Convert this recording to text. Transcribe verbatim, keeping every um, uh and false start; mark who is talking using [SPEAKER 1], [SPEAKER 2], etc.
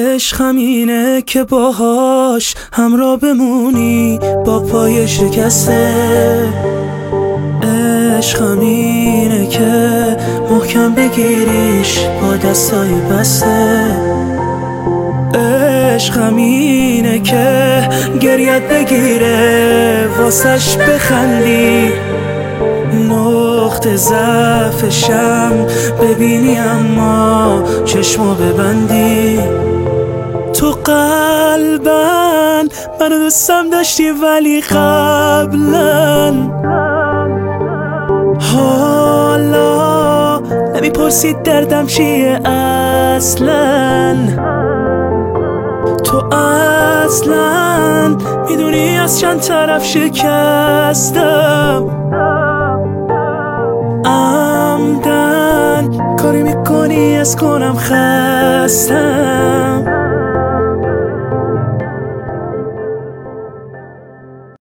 [SPEAKER 1] عشق همینه که باهاش همراه بمونی با پای شکسته. عشق همینه که محکم بگیریش با دستای بسته. عشق همینه که گریت بگیره واسش بخندی، نقطه ضعفشم ببینی اما چشمو ببندی. تو قلبن منو دوستم داشتی ولی قبلا، حالا نمیپرسی دردم چیه اصلا. تو اصلا میدونی از چند طرف شکستم، عمدن کاری میکنی از کنم خستم.